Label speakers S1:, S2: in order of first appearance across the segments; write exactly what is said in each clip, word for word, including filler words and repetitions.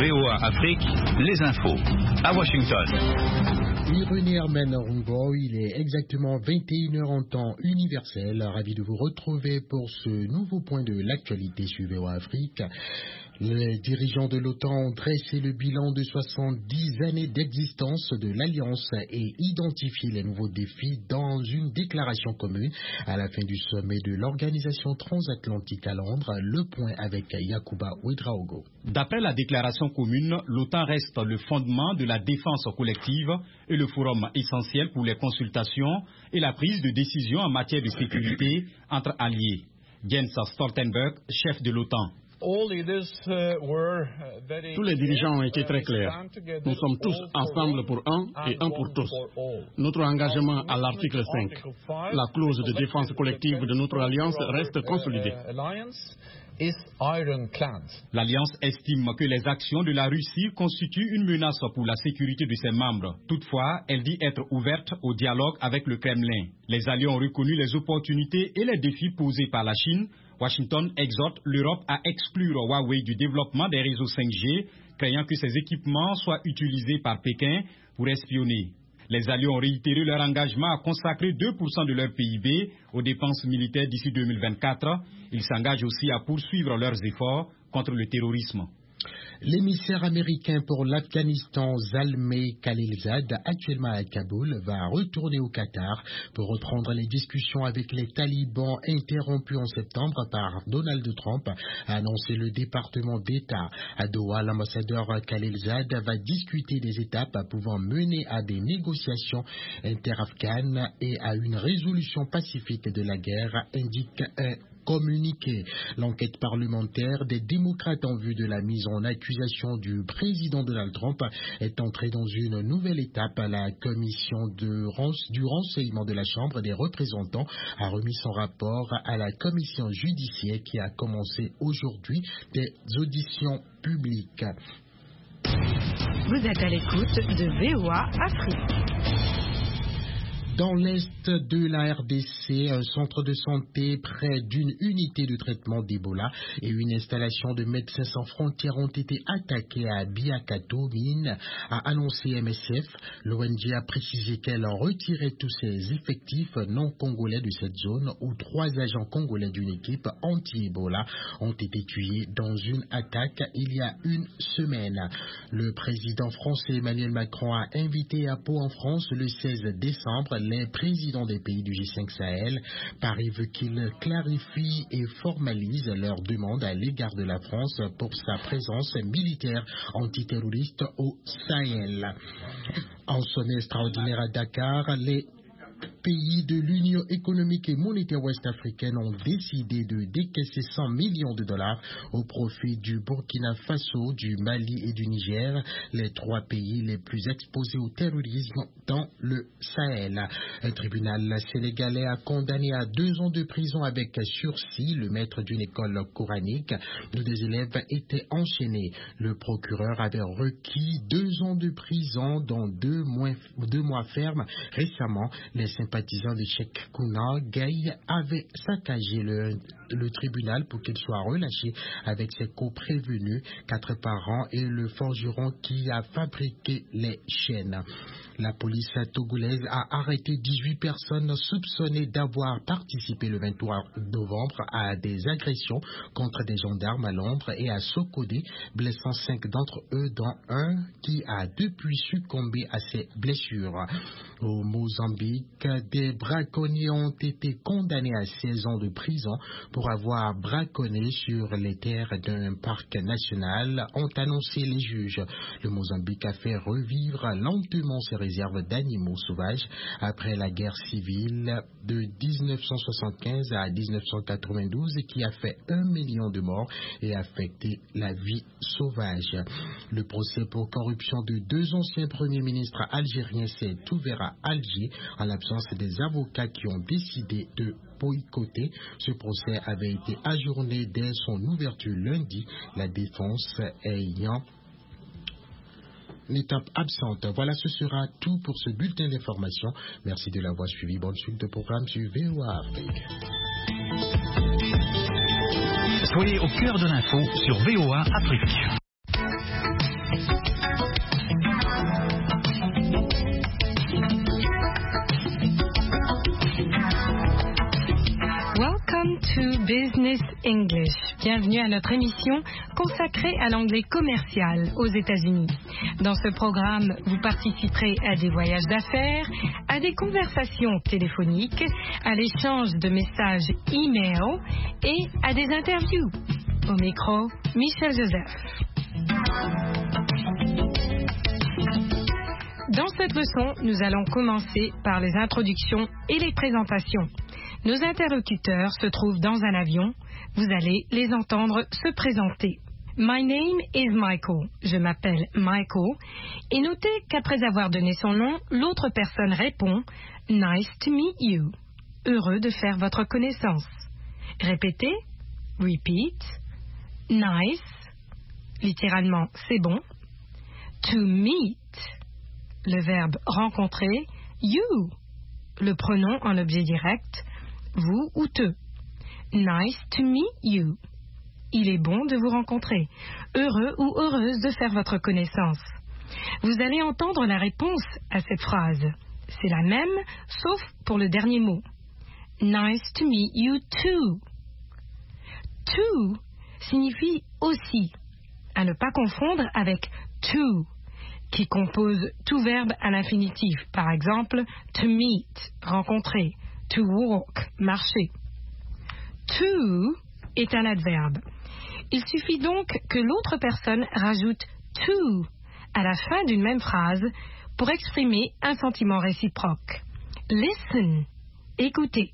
S1: V O A Afrique, les infos. À Washington.
S2: René Hermen Rumbo, il est exactement vingt et une heures en temps universel. Ravi de vous retrouver pour ce nouveau point de l'actualité sur V O A Afrique. Les dirigeants de l'OTAN ont dressé le bilan de soixante-dix années d'existence de l'Alliance et identifié les nouveaux défis dans une déclaration commune à la fin du sommet de l'Organisation transatlantique à Londres. Le point avec Yacouba Ouedraogo.
S3: D'après la déclaration commune, l'OTAN reste le fondement de la défense collective et le forum essentiel pour les consultations et la prise de décision en matière de sécurité entre alliés. Jens Stoltenberg, chef de l'OTAN.
S4: Tous les dirigeants ont été très clairs. Nous sommes tous ensemble pour un et un pour tous. Notre engagement à l'article cinq, la clause de défense collective de notre alliance reste consolidée.
S3: L'Alliance estime que les actions de la Russie constituent une menace pour la sécurité de ses membres. Toutefois, elle dit être ouverte au dialogue avec le Kremlin. Les alliés ont reconnu les opportunités et les défis posés par la Chine. Washington exhorte l'Europe à exclure Huawei du développement des réseaux cinq G, craignant que ces équipements soient utilisés par Pékin pour espionner. Les alliés ont réitéré leur engagement à consacrer deux pour cent de leur P I B aux dépenses militaires d'ici deux mille vingt-quatre. Ils s'engagent aussi à poursuivre leurs efforts contre le terrorisme.
S2: L'émissaire américain pour l'Afghanistan, Zalmay Khalilzad, actuellement à Kaboul, va retourner au Qatar pour reprendre les discussions avec les talibans interrompues en septembre par Donald Trump, a annoncé le département d'État. À Doha, l'ambassadeur Khalilzad va discuter des étapes pouvant mener à des négociations interafghanes et à une résolution pacifique de la guerre, indique un communiqué. L'enquête parlementaire des démocrates en vue de la mise en accusation du président Donald Trump est entrée dans une nouvelle étape. La commission de ren- du renseignement de la Chambre des représentants a remis son rapport à la commission judiciaire qui a commencé aujourd'hui des auditions publiques.
S5: Vous êtes à l'écoute de V O A Afrique.
S2: Dans l'est de la R D C, un centre de santé près d'une unité de traitement d'Ebola et une installation de Médecins sans frontières ont été attaqués à Biakato, Mine, a annoncé M S F. L'O N G a précisé qu'elle retirait tous ses effectifs non congolais de cette zone où trois agents congolais d'une équipe anti-Ebola ont été tués dans une attaque il y a une semaine. Le président français Emmanuel Macron a invité à Pau en France le seize décembre les présidents des pays du G cinq Sahel. Paris veut qu'ils clarifient et formalisent leurs demandes à l'égard de la France pour sa présence militaire antiterroriste au Sahel. En sommet extraordinaire à Dakar, les pays de l'Union économique et monétaire ouest-africaine ont décidé de décaisser cent millions de dollars au profit du Burkina Faso, du Mali et du Niger, les trois pays les plus exposés au terrorisme dans le Sahel. Un tribunal sénégalais a condamné à deux ans de prison avec sursis le maître d'une école coranique où des élèves étaient enchaînés. Le procureur avait requis deux ans de prison dont deux mois, deux mois fermes. Récemment, les sympathisants de Cheikh Kouna Gaye avaient saccagé le, le tribunal pour qu'il soit relâché avec ses co-prévenus, quatre parents et le forgeron qui a fabriqué les chaînes. La police togolaise a arrêté dix-huit personnes soupçonnées d'avoir participé le vingt-trois novembre à des agressions contre des gendarmes à Londres et à Sokodé, blessant cinq d'entre eux, dont un qui a depuis succombé à ses blessures. Au Mozambique, des braconniers ont été condamnés à seize ans de prison pour avoir braconné sur les terres d'un parc national, ont annoncé les juges. Le Mozambique a fait revivre lentement ses réserves d'animaux sauvages après la guerre civile de dix-neuf cent soixante-quinze à dix-neuf cent quatre-vingt-douze qui a fait un million de morts et affecté la vie sauvage. Le procès pour corruption de deux anciens premiers ministres algériens s'est ouvert à Alger en l'absence des avocats qui ont décidé de boycotter. Ce procès avait été ajourné dès son ouverture lundi, la défense ayant une étape absente. Voilà, ce sera tout pour ce bulletin d'information. Merci de l'avoir suivi. Bonne suite de programme sur V O A Afrique.
S1: Soyez au cœur de l'info sur V O A Afrique.
S5: Business English. Bienvenue à notre émission consacrée à l'anglais commercial aux États-Unis. Dans ce programme, vous participerez à des voyages d'affaires, à des conversations téléphoniques, à l'échange de messages e-mail et à des interviews. Au micro, Michel Joseph. Dans cette leçon, nous allons commencer par les introductions et les présentations. Nos interlocuteurs se trouvent dans un avion. Vous allez les entendre se présenter. My name is Michael. Je m'appelle Michael. Et notez qu'après avoir donné son nom, l'autre personne répond Nice to meet you. Heureux de faire votre connaissance. Répétez. Repeat. Nice. Littéralement, c'est bon. To meet. Le verbe rencontrer. You. Le pronom en objet direct. Vous ou te. Nice to meet you. Il est bon de vous rencontrer. Heureux ou heureuse de faire votre connaissance. Vous allez entendre la réponse à cette phrase. C'est la même, sauf pour le dernier mot. Nice to meet you too. To signifie aussi, à ne pas confondre avec to, qui compose tout verbe à l'infinitif. Par exemple, to meet, rencontrer. To walk, marcher. To est un adverbe. Il suffit donc que l'autre personne rajoute to à la fin d'une même phrase pour exprimer un sentiment réciproque. Listen, écoutez.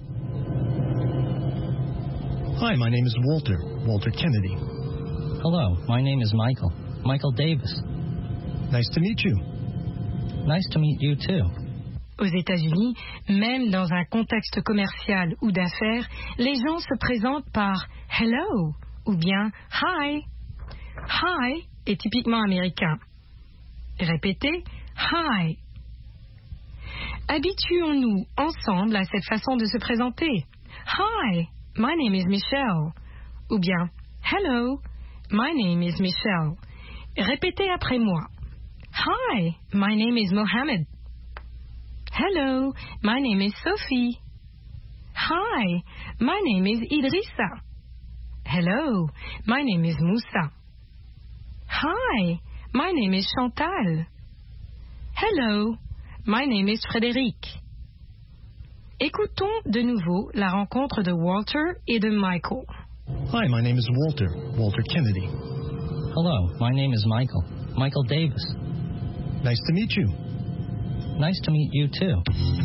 S6: Hi, my name is Walter, Walter Kennedy.
S7: Hello, my name is Michael, Michael Davis.
S6: Nice to meet you.
S7: Nice to meet you too.
S5: Aux États-Unis, même dans un contexte commercial ou d'affaires, les gens se présentent par hello ou bien hi. Hi est typiquement américain. Répétez hi. Habituons-nous ensemble à cette façon de se présenter. Hi, my name is Michelle. Ou bien hello, my name is Michelle. Répétez après moi. Hi, my name is Mohammed. Hello, my name is Sophie. Hi, my name is Idrissa. Hello, my name is Moussa. Hi, my name is Chantal. Hello, my name is Frédéric. Écoutons de nouveau la rencontre de Walter et de Michael.
S6: Hi, my name is Walter, Walter Kennedy.
S7: Hello, my name is Michael, Michael Davis.
S6: Nice to meet you.
S7: Nice to meet you too.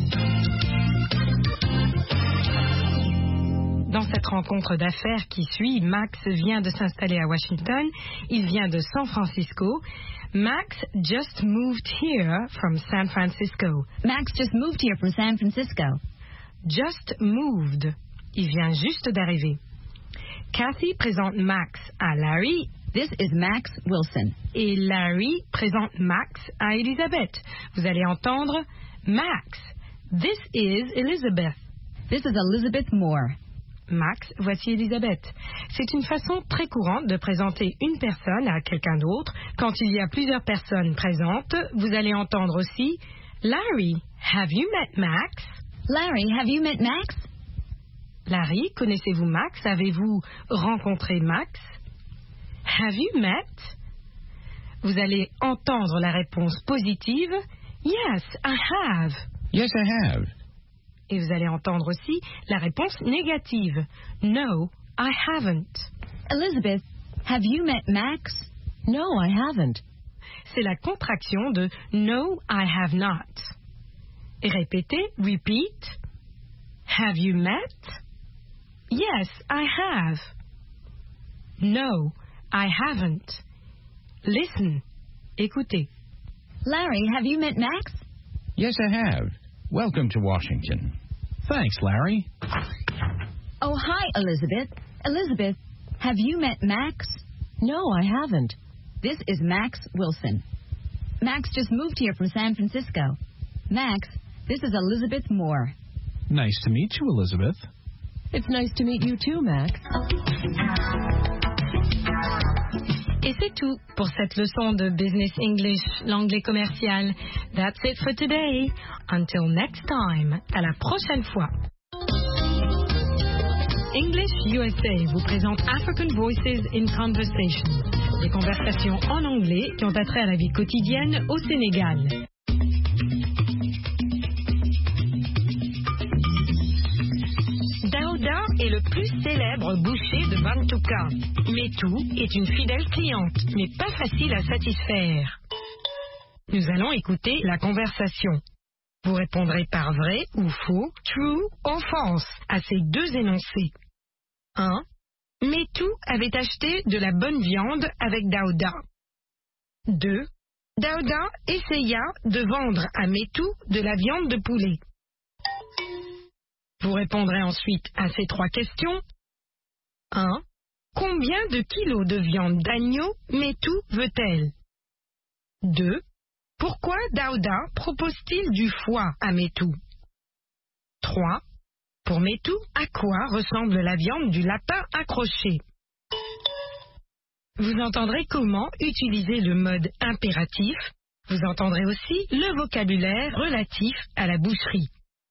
S5: Dans cette rencontre d'affaires qui suit, Max vient de s'installer à Washington. Il vient de San Francisco. Max just moved here from San Francisco.
S8: Max just moved here from San Francisco.
S5: Just moved. Il vient juste d'arriver. Kathy présente Max à Larry.
S8: This is Max Wilson.
S5: Et Larry présente Max à Elizabeth. Vous allez entendre Max. This is Elizabeth.
S8: This is Elizabeth Moore.
S5: Max, voici Elizabeth. C'est une façon très courante de présenter une personne à quelqu'un d'autre. Quand il y a plusieurs personnes présentes, vous allez entendre aussi Larry, have you met Max?
S8: Larry, have you met Max?
S5: Larry, connaissez-vous Max? Avez-vous rencontré Max? Have you met? Vous allez entendre la réponse positive. Yes, I have.
S1: Yes, I have.
S5: Et vous allez entendre aussi la réponse négative. No, I haven't.
S8: Elizabeth, have you met Max?
S9: No, I haven't.
S5: C'est la contraction de No, I have not. Et répétez, repeat. Have you met? Yes, I have. No, I haven't. Listen. Écoutez.
S8: Larry, have you met Max?
S1: Yes, I have. Welcome to Washington. Thanks, Larry.
S8: Oh, hi, Elizabeth. Elizabeth, have you met Max?
S9: No, I haven't.
S8: This is Max Wilson. Max just moved here from San Francisco. Max, this is Elizabeth Moore.
S1: Nice to meet you, Elizabeth.
S9: It's nice to meet you too, Max.
S5: Et c'est tout pour cette leçon de Business English, l'anglais commercial. That's it for today. Until next time. À la prochaine fois. English U S A vous présente African Voices in Conversation, des conversations en anglais qui ont attrait à la vie quotidienne au Sénégal. Daouda est le plus célèbre boucher de Bantouka. Metou est une fidèle cliente, mais pas facile à satisfaire. Nous allons écouter la conversation. Vous répondrez par vrai ou faux, true ou false, à ces deux énoncés. un. Metou avait acheté de la bonne viande avec Daouda. deux. Daouda essaya de vendre à Metou de la viande de poulet. Vous répondrez ensuite à ces trois questions. un. Combien de kilos de viande d'agneau Metou veut-elle? deux. Pourquoi Daouda propose-t-il du foie à Metou? trois. Pour Metou, à quoi ressemble la viande du lapin accroché? Vous entendrez comment utiliser le mode impératif. Vous entendrez aussi le vocabulaire relatif à la boucherie.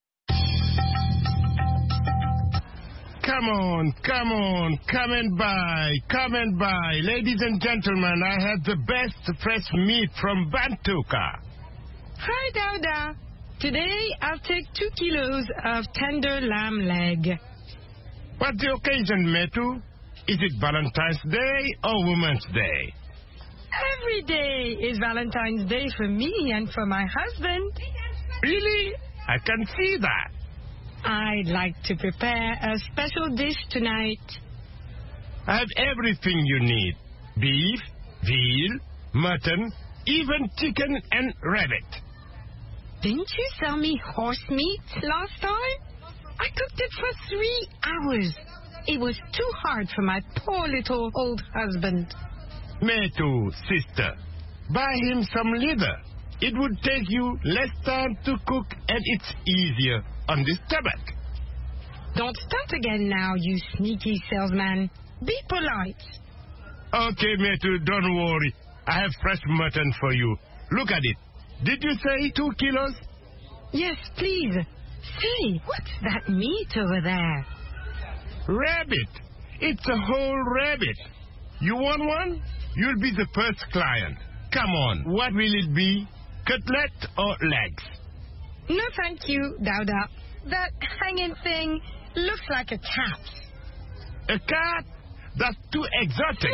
S10: Come on, come on, come and buy, come and buy. Ladies and gentlemen, I have the best fresh meat from Bantouka.
S5: Hi, Daouda. Today I'll take two kilos of tender lamb leg.
S10: What's the occasion, Metu? Is it Valentine's Day or Women's Day?
S5: Every day is Valentine's Day for me and for my husband.
S10: Really? I can see that.
S5: I'd like to prepare a special dish tonight.
S10: I have everything you need. Beef, veal, mutton, even chicken and rabbit.
S5: Didn't you sell me horse meat last time? I cooked it for three hours. It was too hard for my poor little old husband.
S10: Metu, sister, buy him some liver. It would take you less time to cook and it's easier on the stomach.
S5: Don't start again now, you sneaky salesman. Be polite.
S10: Okay, Metu, don't worry. I have fresh mutton for you. Look at it. Did you say two kilos?
S5: Yes, please. Say, what's that meat over there?
S10: Rabbit. It's a whole rabbit. You want one? You'll be the first client. Come on, what will it be? Cutlet or legs?
S5: No, thank you, Daouda. That hanging thing looks like a cat.
S10: A cat? That's too exotic.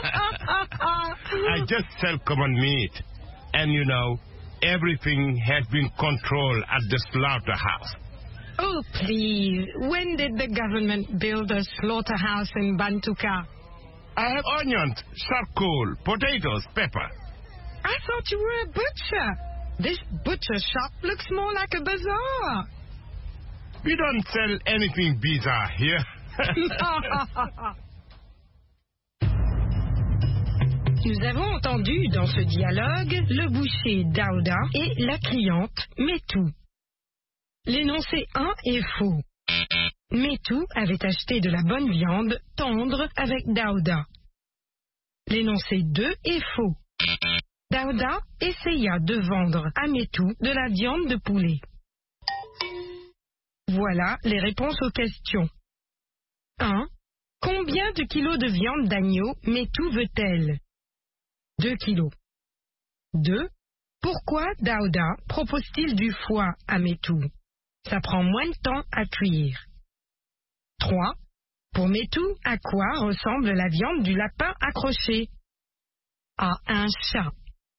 S10: I just sell common meat. And you know, everything has been controlled at the slaughterhouse.
S5: Oh, please. When did the government build a slaughterhouse in Bantouka?
S10: I have onions, charcoal, potatoes, pepper.
S5: I thought you were a butcher. This butcher shop looks more like a bazaar.
S10: We don't sell anything bizarre here.
S5: Nous avons entendu dans ce dialogue le boucher Daouda et la cliente Metou. L'énoncé un est faux. Metou avait acheté de la bonne viande tendre avec Daouda. L'énoncé deux est faux. Daouda essaya de vendre à Metou de la viande de poulet. Voilà les réponses aux questions. un. Combien de kilos de viande d'agneau Metou veut-elle? deux kilos. deux. Pourquoi Daouda propose-t-il du foie à Metou? Ça prend moins de temps à cuire. trois. Pour Metou, à quoi ressemble la viande du lapin accroché? À un chat.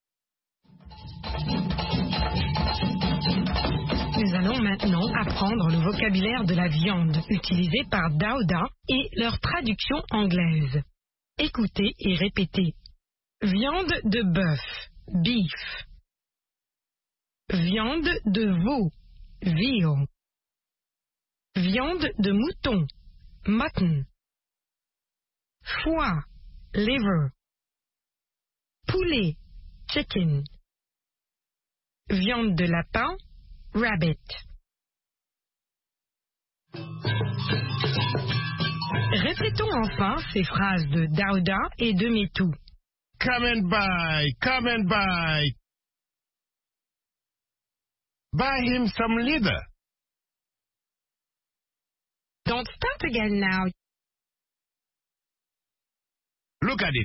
S5: Nous allons maintenant apprendre le vocabulaire de la viande utilisé par Daouda et leur traduction anglaise. Écoutez et répétez. Viande de bœuf, beef. Viande de veau, veal. Viande de mouton, mutton. Foie, liver. Poulet, chicken. Viande de lapin, rabbit. Répétons enfin ces phrases de Daouda et de Metou.
S10: Come and buy, come and buy. Buy him some liver.
S5: Don't start again now.
S10: Look at it.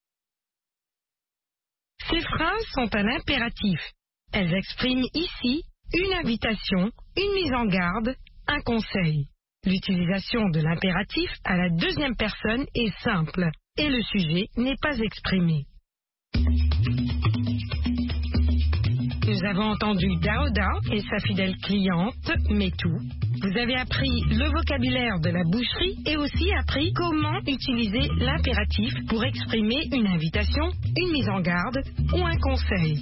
S5: Ces phrases sont à l'impératif. Elles expriment ici une invitation, une mise en garde, un conseil. L'utilisation de l'impératif à la deuxième personne est simple et le sujet n'est pas exprimé. Nous avons entendu Daouda et sa fidèle cliente, Metou. Vous avez appris le vocabulaire de la boucherie et aussi appris comment utiliser l'impératif pour exprimer une invitation, une mise en garde ou un conseil.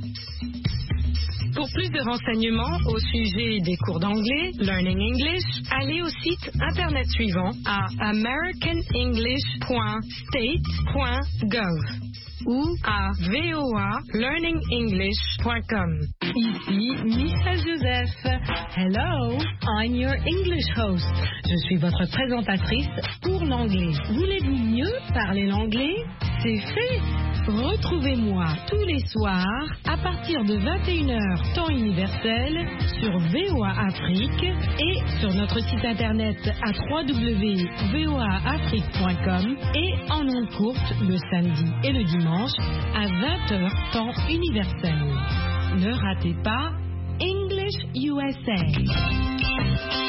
S5: Pour plus de renseignements au sujet des cours d'anglais, Learning English, allez au site internet suivant à american english point state point gov ou à v o a learning english point com.
S11: Ici Michel Joseph. Hello, I'm your English host. Je suis votre présentatrice pour l'anglais. Voulez-vous mieux parler l'anglais? C'est fait. Retrouvez-moi tous les soirs à partir de vingt et une heures temps universel sur V O A Afrique et sur notre site internet à w w w point v o a afrique point com et en ondes courtes le samedi et le dimanche à vingt heures temps universel. Ne ratez pas English U S A.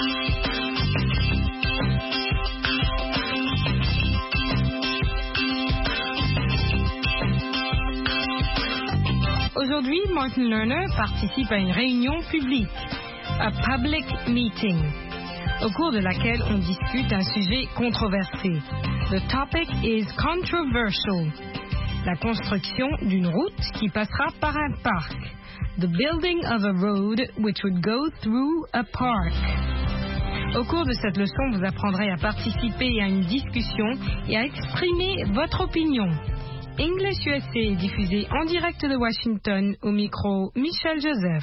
S5: Aujourd'hui, Martin Lerner participe à une réunion publique, a public meeting, au cours de laquelle on discute un sujet controversé. The topic is controversial. La construction d'une route qui passera par un parc. The building of a road which would go through a park. Au cours de cette leçon, vous apprendrez à participer à une discussion et à exprimer votre opinion. English U S A est diffusé en direct de Washington au micro Michel Joseph.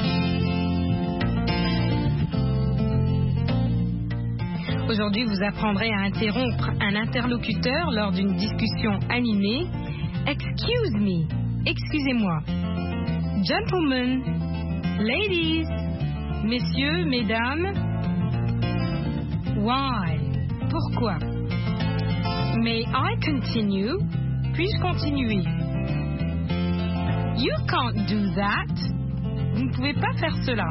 S5: Aujourd'hui, vous apprendrez à interrompre un interlocuteur lors d'une discussion animée. Excuse me, excusez-moi. Gentlemen, ladies, messieurs, mesdames. Why? Pourquoi? May I continue? Puis-je continuer? You can't do that. Vous ne pouvez pas faire cela.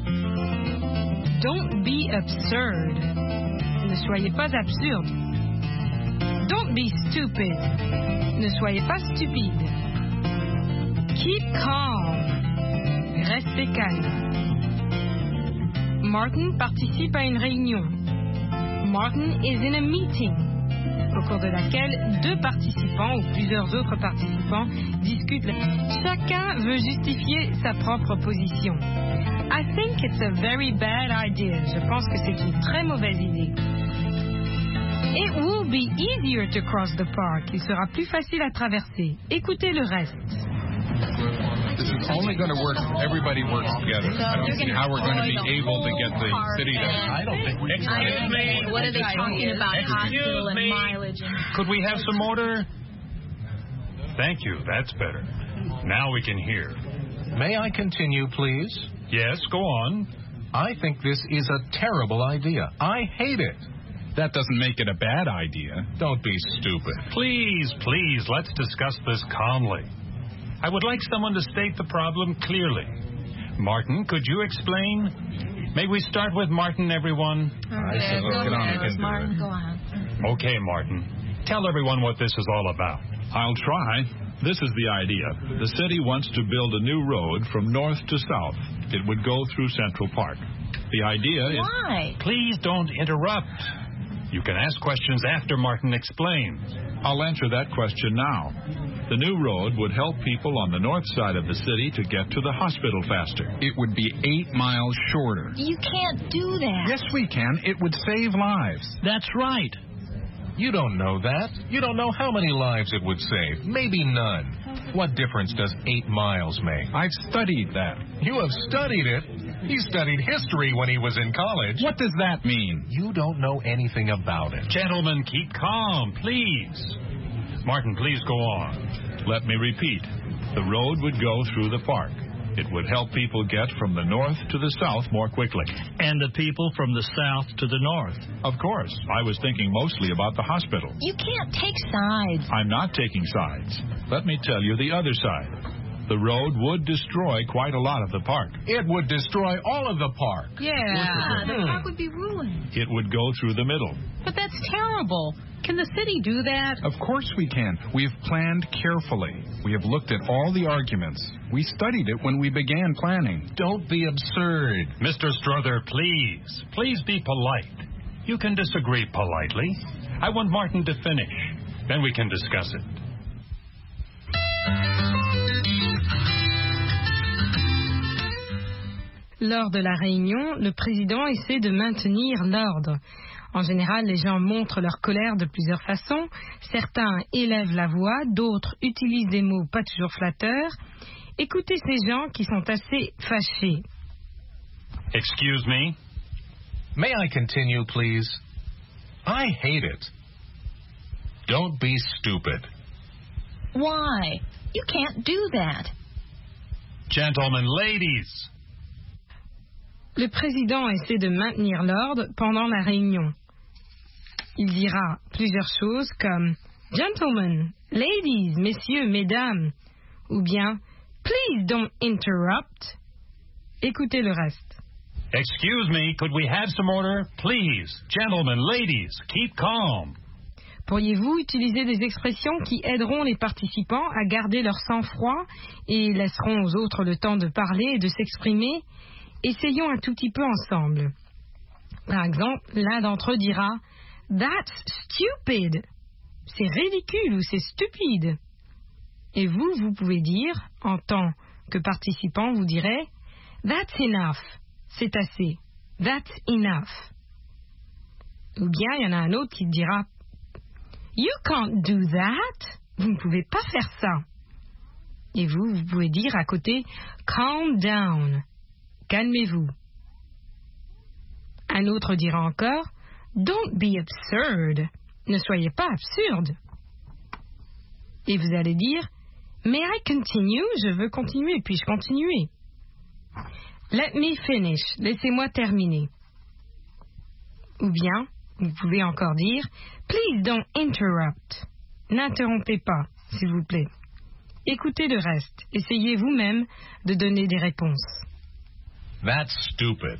S5: Don't be absurd. Ne soyez pas absurde. Don't be stupid. Ne soyez pas stupide. Keep calm. Restez calme. Martin participe à une réunion. Martin is in a meeting, au cours de laquelle deux participants ou plusieurs autres participants discutent. Chacun veut justifier sa propre position. I think it's a very bad idea. Je pense que c'est une très mauvaise idée. It will be easier to cross the park. Il sera plus facile à traverser. Écoutez le reste.
S12: This is only going to work if everybody works together. I don't see how we're going to be able to get the city to... I don't think...
S13: Excuse me. What are they talking about? Hospital and mileage.
S12: Could we have some order? Thank you. That's better. Now we can hear.
S14: May I continue, please?
S12: Yes, go on.
S14: I think this is a terrible idea. I hate it.
S12: That doesn't make it a bad idea.
S14: Don't be stupid.
S12: Please, please, let's discuss this calmly. I would like someone to state the problem clearly. Martin, could you explain? May we start with Martin, everyone?
S13: Okay, I said, let's get on with Martin, go on.
S12: Okay, Martin. Tell everyone what this is all about.
S15: I'll try. This is the idea. The city wants to build a new road from north to south. It would go through Central Park. The idea is...
S13: Why?
S12: Please don't interrupt. You can ask questions after Martin explains.
S15: I'll answer that question now. The new road would help people on the north side of the city to get to the hospital faster.
S16: It would be eight miles shorter.
S13: You can't do that.
S16: Yes, we can. It would save lives.
S14: That's right. You don't know that. You don't know how many lives it would save. Maybe none. What difference does eight miles make?
S16: I've studied that.
S14: You have studied it? He studied history when he was in college.
S16: What does that mean?
S14: You don't know anything about it.
S12: Gentlemen, keep calm, please. Martin, please go on.
S15: Let me repeat. The road would go through the park. It would help people get from the north to the south more quickly.
S6: And the people from the south to the north.
S15: Of course, I was thinking mostly about the hospital.
S8: You can't take sides.
S15: I'm not taking sides. Let me tell you the other side. The road would destroy quite a lot of the park.
S14: It would destroy all of the park.
S13: Yeah, the park would be ruined.
S15: It would go through the middle.
S11: But that's terrible. Can the city do that?
S16: Of course we can. We have planned carefully. We have looked at all the arguments. We studied it when we began planning.
S14: Don't be absurd.
S12: Mister Strother, please. Please be polite. You can disagree politely. I want Martin to finish. Then we can discuss it.
S5: Lors de la réunion, le président essaie de maintenir l'ordre. En général, les gens montrent leur colère de plusieurs façons. Certains élèvent la voix, d'autres utilisent des mots pas toujours flatteurs. Écoutez ces gens qui sont assez fâchés.
S12: Excuse me.
S14: May I continue, please? I hate it. Don't be stupid.
S8: Why? You can't do that.
S12: Gentlemen, ladies.
S5: Le président essaie de maintenir l'ordre pendant la réunion. Il dira plusieurs choses comme « Gentlemen, ladies, messieurs, mesdames » ou bien « Please don't interrupt ». Écoutez le reste.
S12: Excuse me, could we have some order? Please, gentlemen, ladies, keep calm.
S5: Pourriez-vous utiliser des expressions qui aideront les participants à garder leur sang-froid et laisseront aux autres le temps de parler et de s'exprimer? Essayons un tout petit peu ensemble. Par exemple, l'un d'entre eux dira « That's stupid ». C'est ridicule ou c'est stupide. Et vous, vous pouvez dire, en tant que participant, vous direz « That's enough ». C'est assez. That's enough. Ou bien, il y en a un autre qui dira « You can't do that ». Vous ne pouvez pas faire ça. Et vous, vous pouvez dire à côté « Calm down ». Calmez-vous. Un autre dira encore « Don't be absurd ». Ne soyez pas absurde. Et vous allez dire « May I continue ?» Je veux continuer, puis-je continuer? Let me finish. Laissez-moi terminer. Ou bien, vous pouvez encore dire « Please don't interrupt ». N'interrompez pas, s'il vous plaît. Écoutez le reste. Essayez vous-même de donner des réponses.
S14: That's stupid.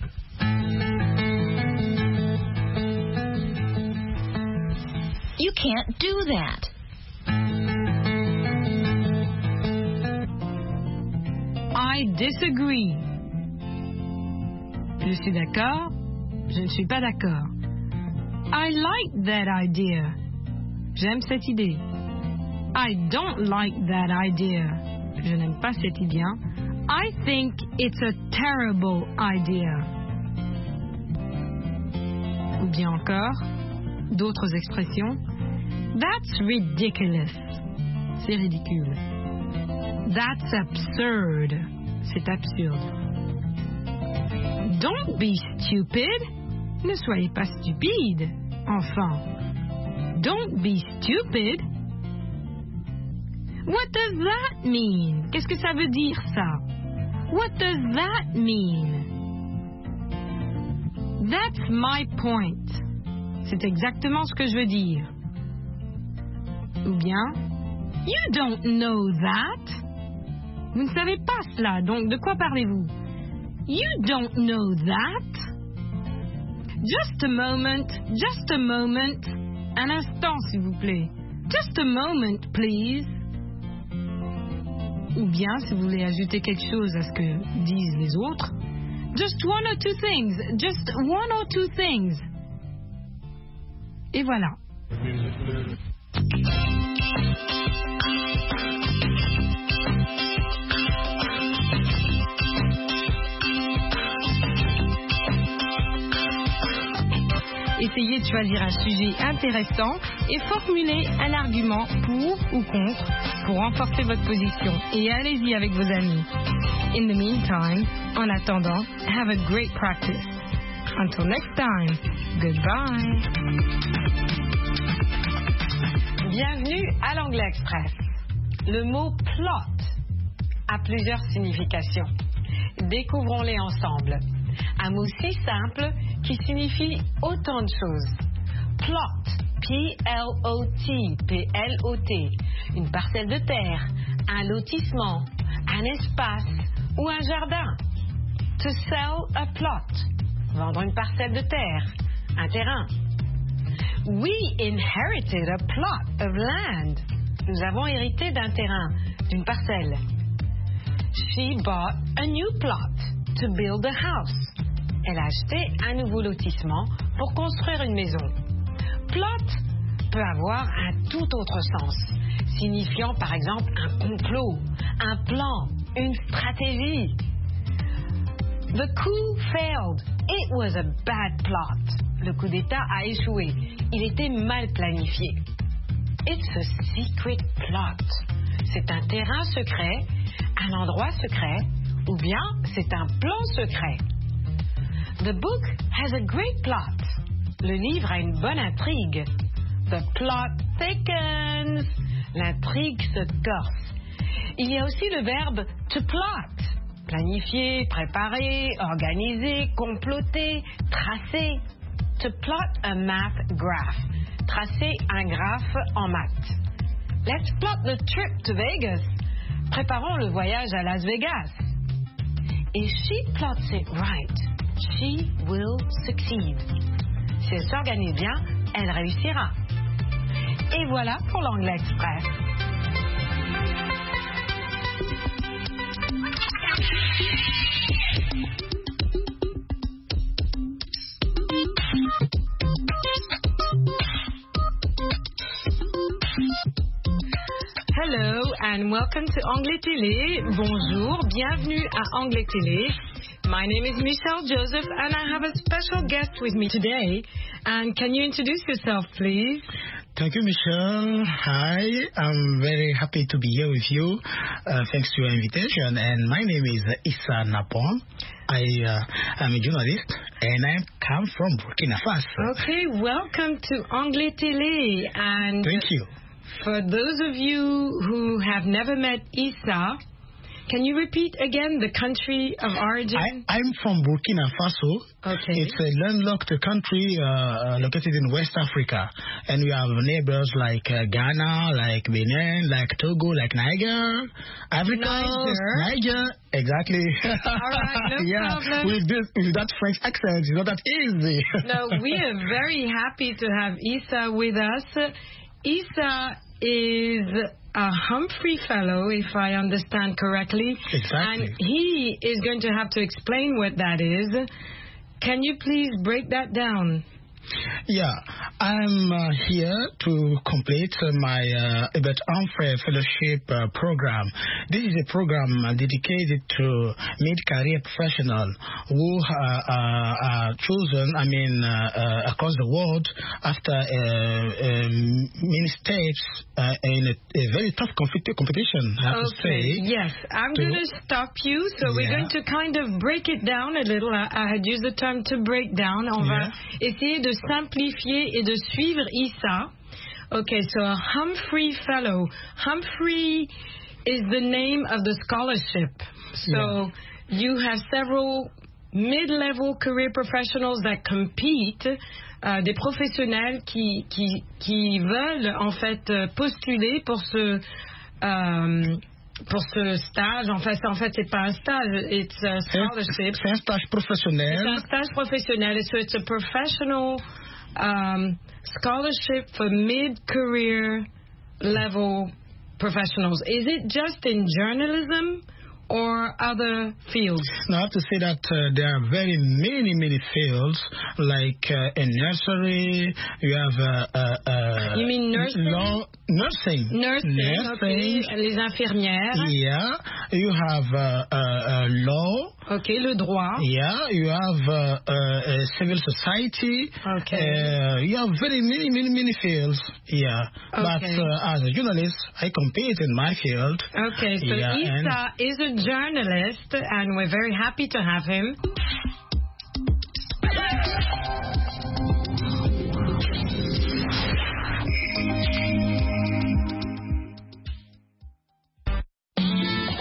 S8: You can't do that.
S5: I disagree. Je suis d'accord. Je ne suis pas d'accord. I like that idea. J'aime cette idée. I don't like that idea. Je n'aime pas cette idée. I think it's a terrible idea. Ou bien encore, d'autres expressions. That's ridiculous. C'est ridicule. That's absurd. C'est absurde. Don't be stupid. Ne soyez pas stupide. Enfin. Don't be stupid. What does that mean? Qu'est-ce que ça veut dire, ça? What does that mean? That's my point. C'est exactement ce que je veux dire. Ou bien, you don't know that. Vous ne savez pas cela, donc de quoi parlez-vous? You don't know that. Just a moment, just a moment. Un instant, s'il vous plaît. Just a moment, please. Ou bien, si vous voulez ajouter quelque chose à ce que disent les autres, just one or two things, just one or two things. Et voilà. Essayez de choisir un sujet intéressant et formulez un argument pour ou contre pour renforcer votre position. Et allez-y avec vos amis. In the meantime, en attendant, have a great practice. Until next time, goodbye. Bienvenue à l'Anglais Express. Le mot plot a plusieurs significations.
S11: Découvrons-les ensemble. Un mot si simple qui signifie autant de choses. Plot, P L O T, P L O T, une parcelle de terre, un lotissement, un espace ou un jardin. To sell a plot, vendre une parcelle de terre, un terrain. We inherited a plot of land. Nous avons hérité d'un terrain, d'une parcelle. She bought a new plot to build a house. Elle a acheté un nouveau lotissement pour construire une maison. Plot peut avoir un tout autre sens, signifiant par exemple un complot, un plan, une stratégie. The coup failed. It was a bad plot. Le coup d'État a échoué. Il était mal planifié. It's a secret plot. C'est un terrain secret, un endroit secret, ou bien c'est un plan secret. The book has a great plot. Le livre a une bonne intrigue. The plot thickens. L'intrigue se corse. Il y a aussi le verbe to plot. Planifier, préparer, organiser, comploter, tracer. To plot a math graph. Tracer un graphe en maths. Let's plot the trip to Vegas. Préparons le voyage à Las Vegas. If she plots it right, she will succeed. Si elle s'organise bien, elle réussira. Et voilà pour l'Anglais Express. Hello and welcome to Anglais Télé. Bonjour, bienvenue à Anglais Télé. My name is Michelle Joseph and I have a special guest with me today. And can you introduce yourself, please?
S17: Thank you, Michelle. Hi, I'm very happy to be here with you. Uh, thanks to your invitation. And my name is Issa Napon. I uh, am a journalist and I come from Burkina Faso.
S11: Okay, welcome to Anglais Télé. And
S17: thank you.
S11: For those of you who have never met Issa, can you repeat again the country of origin?
S17: I, I'm from Burkina Faso.
S11: Okay.
S17: It's a landlocked country uh, located in West Africa. And we have neighbors like uh, Ghana, like Benin, like Togo, like Niger, Africa,
S11: Niger.
S17: Niger. Exactly.
S11: All right, no
S17: yeah.
S11: problem.
S17: With, this, with that French accent, it's not that easy.
S11: No, we are very happy to have Issa with us. Issa is a Humphrey Fellow, if I understand correctly.
S17: Exactly.
S11: And he is going to have to explain what that is. Can you please break that down?
S17: Yeah, I'm uh, here to complete uh, my uh, Hubert Humphrey Fellowship uh, program. This is a program uh, dedicated to mid-career professionals who uh, uh, are chosen, I mean, uh, uh, across the world after uh, um, many steps uh, in a, a very tough compet- competition, I have
S11: okay.
S17: to say.
S11: Yes, I'm
S17: to,
S11: going to stop you. So
S17: yeah.
S11: we're going to kind of break it down a little. I, I had used the term to break down. On
S17: yeah.
S11: va essayer de simplifier et de suivre Issa. Okay, so a Humphrey Fellow. Humphrey is the name of the scholarship. So yeah. you have several mid-level career professionals that compete, euh, des professionnels qui, qui, qui veulent en fait postuler pour ce euh, pour ce stage. En fait, en fait, c'est pas un stage, it's a scholarship.
S17: C'est un stage professionnel.
S11: C'est un stage professionnel. So it's a professional um, scholarship for mid-career level professionals. Is it just in journalism or other fields?
S17: Now, I have to say that uh, there are very many, many fields, like uh, in nursery, you have... Uh, uh, uh,
S11: you mean nursing?
S17: Law, nursing.
S11: Nursing,
S17: nursing.
S11: Okay. Les infirmières.
S17: Yeah. You have uh, uh, uh, law.
S11: Okay, le droit.
S17: Yeah, you have uh, uh, civil society.
S11: Okay.
S17: Uh, you have very many, many, many fields. Yeah.
S11: Okay.
S17: But uh, as a journalist, I compete in my field.
S11: Okay, so
S17: yeah,
S11: Issa is a journalist, and we're very happy to have him.